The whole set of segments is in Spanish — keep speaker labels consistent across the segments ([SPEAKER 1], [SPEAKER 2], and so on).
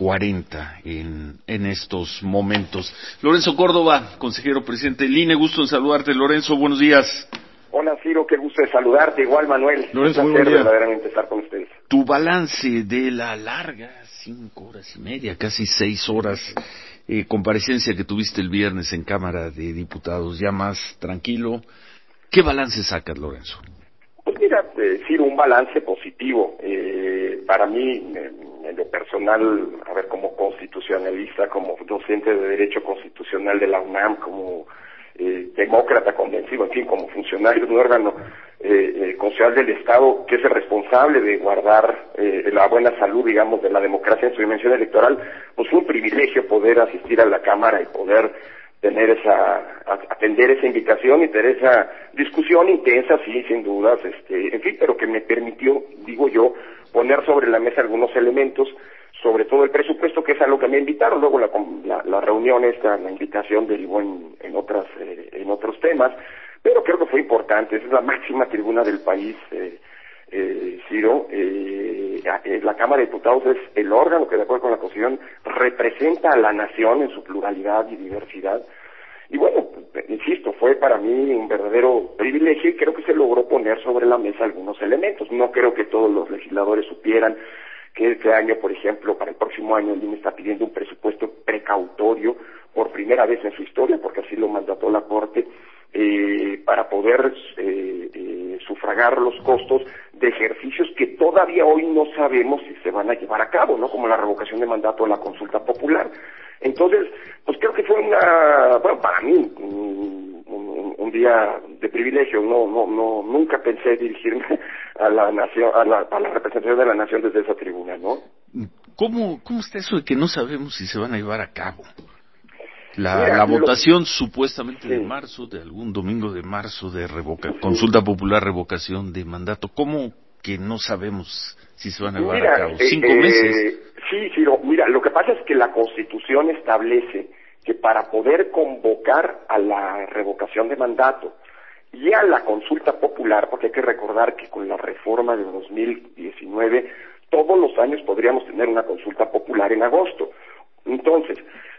[SPEAKER 1] 40 en estos momentos. Lorenzo Córdoba, consejero presidente del INE, gusto en saludarte. Lorenzo, buenos días.
[SPEAKER 2] Hola Ciro, qué gusto de saludarte, igual Manuel.
[SPEAKER 1] Lorenzo,
[SPEAKER 2] un placer verdaderamente estar con ustedes.
[SPEAKER 1] Tu balance de la larga, 5 horas y media, casi 6 horas, comparecencia que tuviste el viernes en Cámara de Diputados, ya más tranquilo. ¿Qué balance sacas, Lorenzo?
[SPEAKER 2] Pues mira, Ciro, un balance positivo. Para mí, en lo personal, a ver, como constitucionalista, como docente de Derecho Constitucional de la UNAM, como demócrata convencido, en fin, como funcionario de un órgano constitucional del Estado que es el responsable de guardar la buena salud, digamos, de la democracia en su dimensión electoral, pues fue un privilegio poder asistir a la Cámara y poder tener atender esa invitación y tener esa discusión intensa, sí, sin dudas, en fin, pero que me permitió, digo yo, poner sobre la mesa algunos elementos, sobre todo el presupuesto, que es a lo que me invitaron. Luego la reunión la invitación derivó en otros temas, pero creo que fue importante. Esa es la máxima tribuna del país, Ciro. La Cámara de Diputados es el órgano que, de acuerdo con la Constitución, representa a la nación en su pluralidad y diversidad. Y bueno, insisto, fue para mí un verdadero privilegio y creo que se logró poner sobre la mesa algunos elementos. No creo que todos los legisladores supieran que este año, por ejemplo, para el próximo año, el INE está pidiendo un presupuesto precautorio por primera vez en su historia, porque así lo mandató la Corte, para poder sufragar los costos de ejercicios que todavía hoy no sabemos si se van a llevar a cabo, ¿no? Como la revocación de mandato o la consulta popular. Entonces, pues creo que fue para mí, un día de privilegio. Nunca pensé dirigirme a la nación, a la representación de la nación desde esa tribuna, ¿no?
[SPEAKER 1] ¿Cómo está eso de que no sabemos si se van a llevar a cabo? La votación supuestamente de marzo, de algún domingo de marzo, de consulta popular, revocación de mandato. ¿Cómo que no sabemos si se van a llevar a cabo? 5 meses.
[SPEAKER 2] Sí, Ciro, mira, lo que pasa es que la Constitución establece que para poder convocar a la revocación de mandato y a la consulta popular, porque hay que recordar que con la reforma de 2019, todos los años podríamos tener una consulta popular en agosto. Entonces,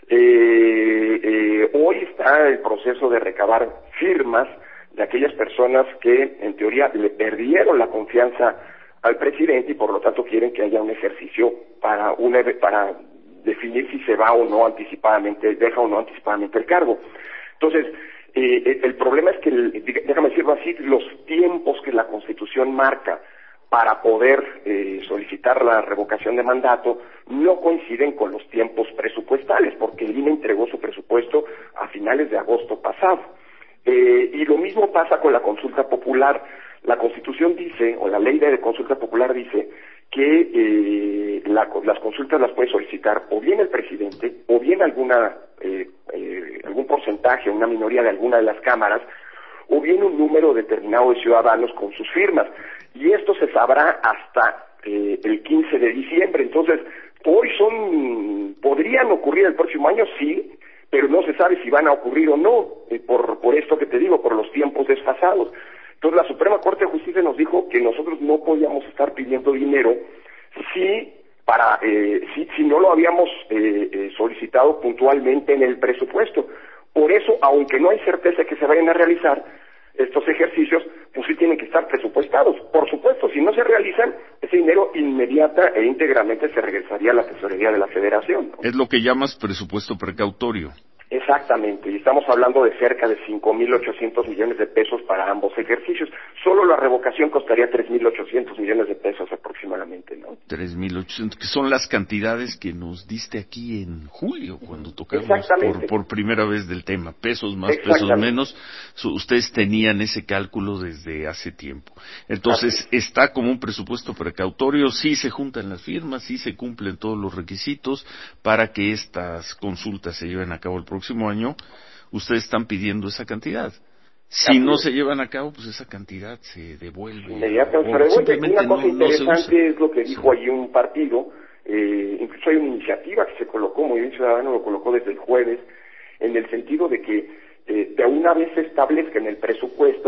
[SPEAKER 2] hoy está el proceso de recabar firmas de aquellas personas que, en teoría, le perdieron la confianza al presidente y por lo tanto quieren que haya un ejercicio para definir si se va o no anticipadamente, deja o no anticipadamente el cargo. Entonces, el problema es que, déjame decirlo así, los tiempos que la Constitución marca para poder solicitar la revocación de mandato no coinciden con los tiempos presupuestales, porque el INE entregó su presupuesto a finales de agosto pasado. Y lo mismo pasa con la consulta popular. La Constitución dice, o la ley de consulta popular dice, que las consultas las puede solicitar o bien el presidente, o bien algún porcentaje, una minoría de alguna de las cámaras, o bien un número determinado de ciudadanos con sus firmas. Y esto se sabrá hasta el 15 de diciembre. Entonces, podrían ocurrir el próximo año, sí, pero no se sabe si van a ocurrir o no, por esto que te digo, por los tiempos desfasados. Entonces, la Suprema Corte de Justicia nos dijo que nosotros no podíamos estar pidiendo dinero si no lo habíamos solicitado puntualmente en el presupuesto. Por eso, aunque no hay certeza que se vayan a realizar estos ejercicios, pues sí tienen que estar presupuestados. Por supuesto, si no se realizan, ese dinero inmediata e íntegramente se regresaría a la tesorería de la Federación, ¿no?
[SPEAKER 1] Es lo que llamas presupuesto precautorio.
[SPEAKER 2] Exactamente, y estamos hablando de cerca de 5.800 millones de pesos para ambos ejercicios. Solo la revocación costaría 3.800 millones de pesos aproximadamente, ¿no?
[SPEAKER 1] 3.800, que son las cantidades que nos diste aquí en julio, cuando tocamos por primera vez del tema. Pesos más, pesos menos. Ustedes tenían ese cálculo desde hace tiempo. Entonces, está como un presupuesto precautorio, sí se juntan las firmas, sí se cumplen todos los requisitos para que estas consultas se lleven a cabo el próximo año. Ustedes están pidiendo esa cantidad. Si no se llevan a cabo, pues esa cantidad se devuelve.
[SPEAKER 2] Inmediatamente se devuelve. Una cosa interesante es lo que dijo allí un partido, incluso hay una iniciativa que se colocó, Movimiento Ciudadano lo colocó desde el jueves, en el sentido de que de una vez se establezca en el presupuesto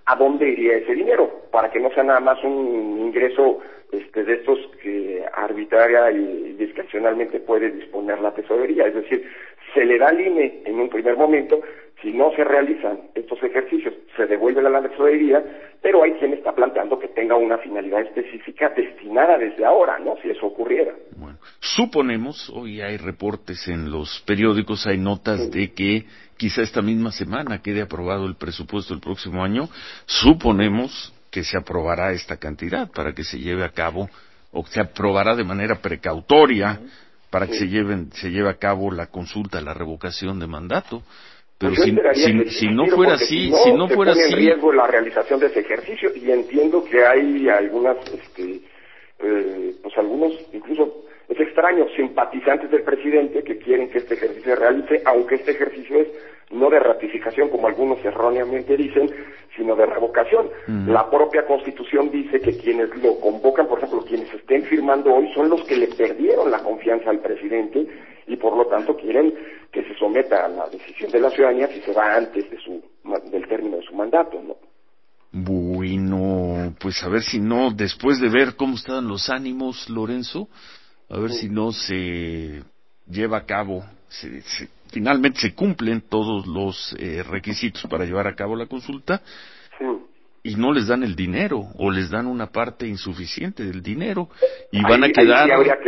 [SPEAKER 2] a dónde iría ese dinero, para que no sea nada más un ingreso de estos que arbitraria y discrecionalmente puede disponer la tesorería. Es decir, se le da al INE en un primer momento, si no se realizan estos ejercicios, se devuelve a la tesorería, pero hay quien está planteando que tenga una finalidad específica destinada desde ahora, ¿no? Si eso ocurriera.
[SPEAKER 1] Bueno, suponemos, hoy hay reportes en los periódicos, hay notas de que quizá esta misma semana quede aprobado el presupuesto del próximo año, suponemos que se aprobará esta cantidad para que se lleve a cabo, o se aprobará de manera precautoria para que se lleve a cabo la consulta, la revocación de mandato. Pero si no fuera así,
[SPEAKER 2] si no fuera así, en riesgo la realización de ese ejercicio, y entiendo que hay algunas, pues algunos, incluso es extraño, simpatizantes del presidente que quieren que este ejercicio se realice, aunque este ejercicio es no de ratificación, como algunos erróneamente dicen, sino de revocación. La propia Constitución dice que quienes lo convocan, por ejemplo, quienes estén firmando hoy, son los que le perdieron la confianza al presidente y por lo tanto quieren que se someta a la decisión de la ciudadanía si se va antes del término de su mandato, ¿no?
[SPEAKER 1] Bueno, pues a ver si no, después de ver cómo están los ánimos, Lorenzo, a ver si no se lleva a cabo, finalmente se cumplen todos los requisitos para llevar a cabo la consulta, y no les dan el dinero, o les dan una parte insuficiente del dinero, y van a quedar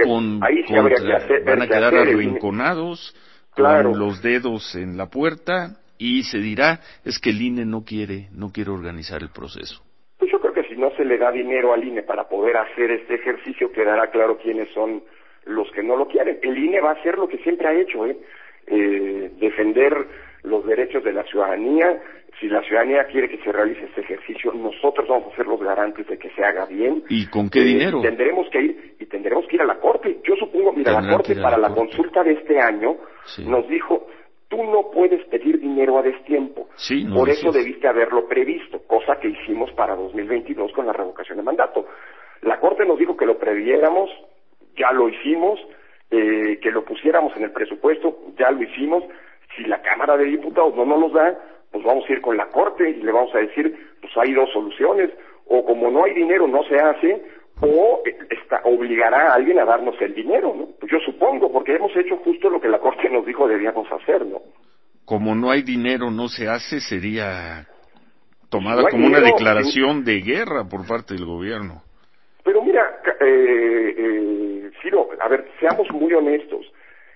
[SPEAKER 1] arrinconados, con los dedos en la puerta, y se dirá, es que el INE no quiere organizar el proceso.
[SPEAKER 2] Pues yo creo que si no se le da dinero al INE para poder hacer este ejercicio, quedará claro quiénes son los que no lo quieren. El INE va a hacer lo que siempre ha hecho, defender los derechos de la ciudadanía. Si la ciudadanía quiere que se realice este ejercicio, nosotros vamos a ser los garantes de que se haga bien.
[SPEAKER 1] ¿Y con qué dinero?
[SPEAKER 2] Tendremos que ir a la Corte. Yo supongo, mira, la Corte para la consulta de este año nos dijo, tú no puedes pedir dinero a destiempo. Por eso debiste haberlo previsto, cosa que hicimos para 2022 con la revocación de mandato. La Corte nos dijo que lo previéramos, ya lo hicimos, que lo pusiéramos en el presupuesto, ya lo hicimos. Si la Cámara de Diputados no nos los da, pues vamos a ir con la Corte y le vamos a decir, pues hay dos soluciones, o como no hay dinero no se hace, o obligará a alguien a darnos el dinero, ¿no? Pues yo supongo, porque hemos hecho justo lo que la Corte nos dijo debíamos hacer, ¿no?
[SPEAKER 1] Como no hay dinero no se hace, sería tomada como una declaración de guerra por parte del gobierno.
[SPEAKER 2] Pero mira, Ciro, a ver, seamos muy honestos.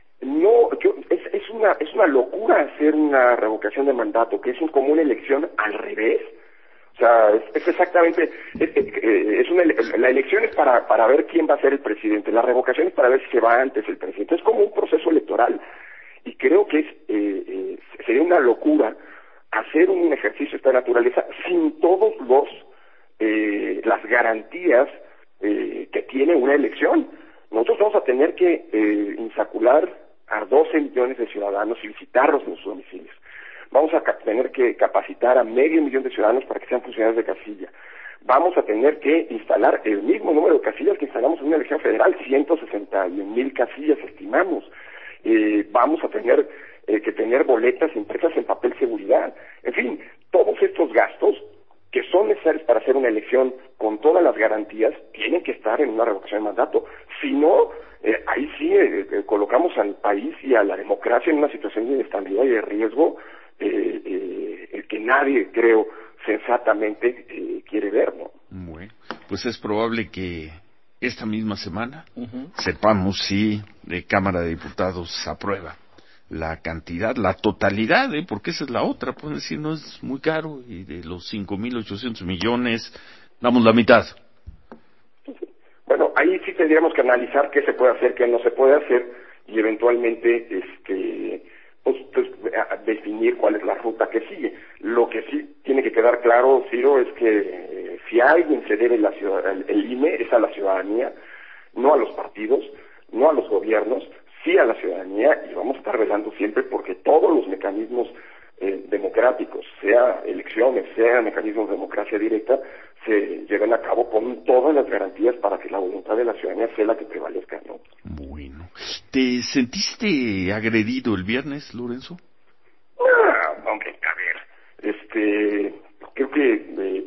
[SPEAKER 2] Es una locura hacer una revocación de mandato, que es como una elección al revés. O sea, es exactamente, la elección es para ver quién va a ser el presidente, la revocación es para ver si se va antes el presidente. Es como un proceso electoral. Y creo que sería una locura hacer un ejercicio de esta naturaleza sin todos las garantías que tiene una elección. Nosotros vamos a tener que insacular a 12 millones de ciudadanos y visitarlos en sus domicilios. Vamos a tener que capacitar a 500,000 de ciudadanos para que sean funcionarios de casilla. Vamos a tener que instalar el mismo número de casillas que instalamos en una elección federal, 161,000 casillas estimamos. Vamos a tener que tener boletas impresas en papel seguridad. En fin, todos estos gastos que son necesarios para hacer una elección con todas las garantías tienen que estar en una revocación de mandato. Si no, ahí sí colocamos al país y a la democracia en una situación de inestabilidad y de riesgo que nadie, creo, sensatamente quiere ver, ¿no?
[SPEAKER 1] Bueno, pues es probable que esta misma semana sepamos si la Cámara de Diputados aprueba la cantidad, la totalidad, porque esa es la otra, pueden decir, no es muy caro, y de los 5,800 millones, damos la mitad.
[SPEAKER 2] Bueno, ahí sí tendríamos que analizar qué se puede hacer, qué no se puede hacer, y eventualmente, definir cuál es la ruta que sigue. Lo que sí tiene que quedar claro, Ciro, es que si a alguien se debe el INE es a la ciudadanía, no a los partidos, no a los gobiernos, sí a la ciudadanía, y vamos a estar velando siempre porque todos los mecanismos democráticos, sea elecciones, sea mecanismos de democracia directa, se lleven a cabo con todas las garantías para que la voluntad de la ciudadanía sea la que prevalezca, ¿no?
[SPEAKER 1] Bueno, ¿te sentiste agredido el viernes, Lorenzo?
[SPEAKER 2] Hombre, a ver, creo que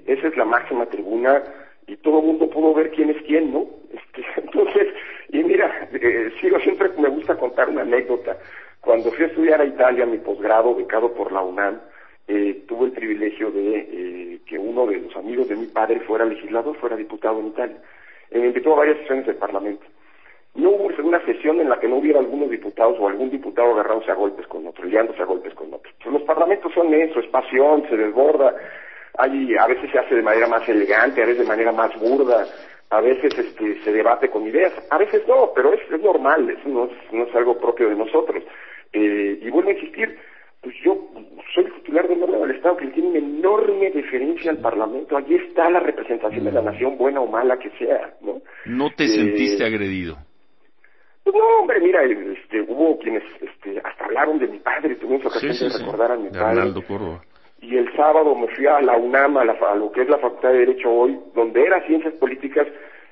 [SPEAKER 2] esa es la máxima tribuna y todo el mundo pudo ver quién es quién, ¿no? Entonces, y mira, siempre me gusta contar una anécdota. Cuando fui a estudiar a Italia mi posgrado, becado por la UNAM, tuve el privilegio de que uno de los amigos de mi padre fuera legislador, fuera diputado en Italia. Me invitó a varias sesiones del Parlamento. No hubo una sesión en la que no hubiera algunos diputados o algún diputado agarrándose a golpes con otro, liándose a golpes con otro. Pues los parlamentos son eso, es pasión, se desborda, a veces se hace de manera más elegante, a veces de manera más burda, a veces se debate con ideas, a veces no, pero es normal, eso no es algo propio de nosotros. Y vuelvo a insistir, pues yo soy titular de un órgano del Estado que le tiene una enorme deferencia al Parlamento, allí está la representación de la nación, buena o mala que sea, ¿no?
[SPEAKER 1] ¿No te sentiste agredido?
[SPEAKER 2] Pues no, hombre, mira, hubo quienes hasta hablaron de mi padre, tuvimos ocasión de recordar a mi padre.
[SPEAKER 1] Arnaldo Córdoba.
[SPEAKER 2] Y el sábado me fui a la UNAM, a lo que es la Facultad de Derecho hoy, donde era Ciencias Políticas,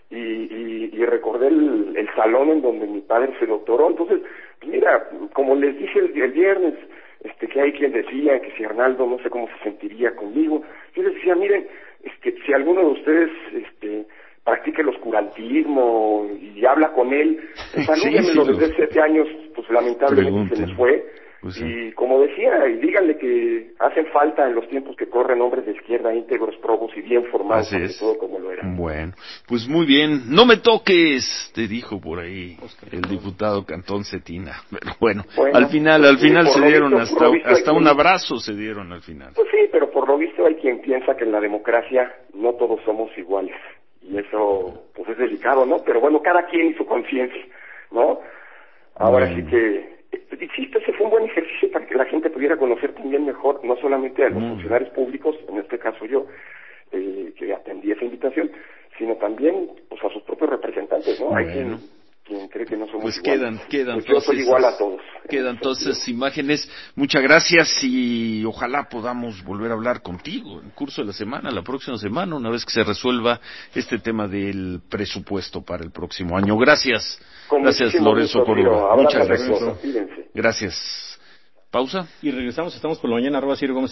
[SPEAKER 2] y recordé el salón en donde mi padre se doctoró. Entonces, pues mira, como les dije el viernes, que hay quien decía que si Arnaldo no sé cómo se sentiría conmigo, yo les decía, miren, si alguno de ustedes practica el oscurantismo y habla con él, salúdenmelo desde 7 años, pues lamentablemente se nos fue.
[SPEAKER 1] Pues sí.
[SPEAKER 2] Y como decía, y díganle que hacen falta en los tiempos que corren hombres de izquierda íntegros, probos y bien formados, sobre todo como lo eran.
[SPEAKER 1] Bueno, pues muy bien. No me toques, te dijo por ahí el diputado Cantón Cetina. Pero bueno, al final se dieron hasta un abrazo se dieron al final.
[SPEAKER 2] Pues sí, pero por lo visto hay quien piensa que en la democracia no todos somos iguales. Y eso, pues es delicado, ¿no? Pero bueno, cada quien y su conciencia, ¿no? Ahora sí que, insisto, ese fue un buen ejercicio para que la gente pudiera conocer también mejor, no solamente a los funcionarios públicos, en este caso yo, que atendí esa invitación, sino también pues a sus propios representantes, ¿no? Hay quien cree que no somos
[SPEAKER 1] pues
[SPEAKER 2] iguales.
[SPEAKER 1] quedan
[SPEAKER 2] pues yo soy igual a todos.
[SPEAKER 1] Quedan todas esas imágenes. Muchas gracias y ojalá podamos volver a hablar contigo en el curso de la semana, la próxima semana, una vez que se resuelva este tema del presupuesto para el próximo año. Gracias. Gracias, Lorenzo Córdoba. Muchas gracias. Gracias. Pausa.
[SPEAKER 3] Y regresamos, estamos por la mañana, @CiroGómez.